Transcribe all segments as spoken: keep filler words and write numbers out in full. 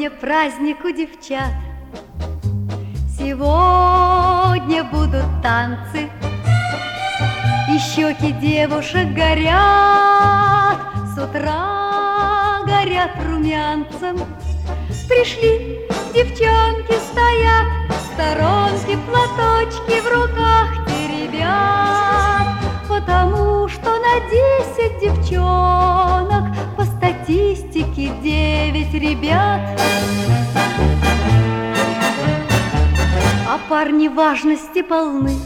Сегодня праздник у девчат, сегодня будут танцы, и щеки девушек горят, с утра горят румянцем. Пришли девчонки, стоят в сторонке, платочки в руках теребят, потому что на десять девчонок по статистике девять ребят. А парни важности полны,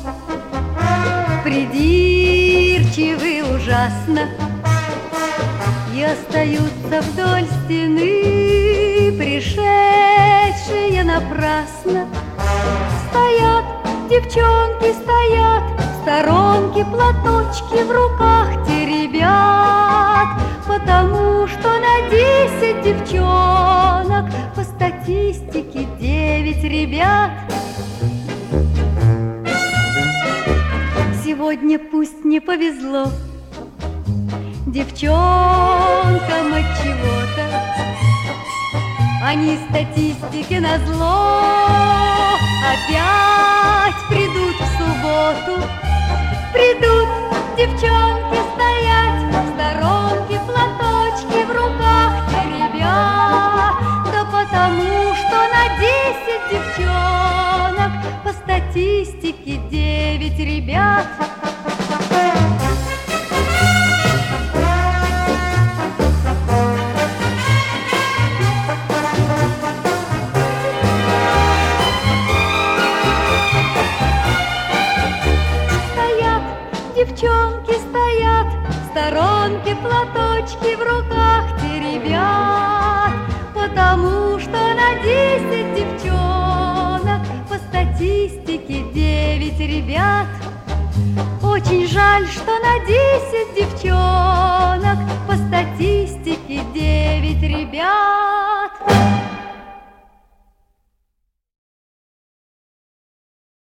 придирчивы ужасно, и остаются вдоль стены, пришедшие напрасно. Стоят девчонки, стоят в сторонке, платочки в руках теребят, потому что на десять девчонок по статистике девять ребят. Сегодня пусть не повезло девчонкам от чего-то, они статистике назло опять придут в субботу. Придут девчонки стоять в сторонке, платочки в руках теребят, да потому что на десять девчонок по статистике девять ребят. Девчонки стоят в сторонке, платочки в руках теребят, потому что на десять девчонок по статистике девять ребят. Очень жаль, что на десять девчонок по статистике девять ребят.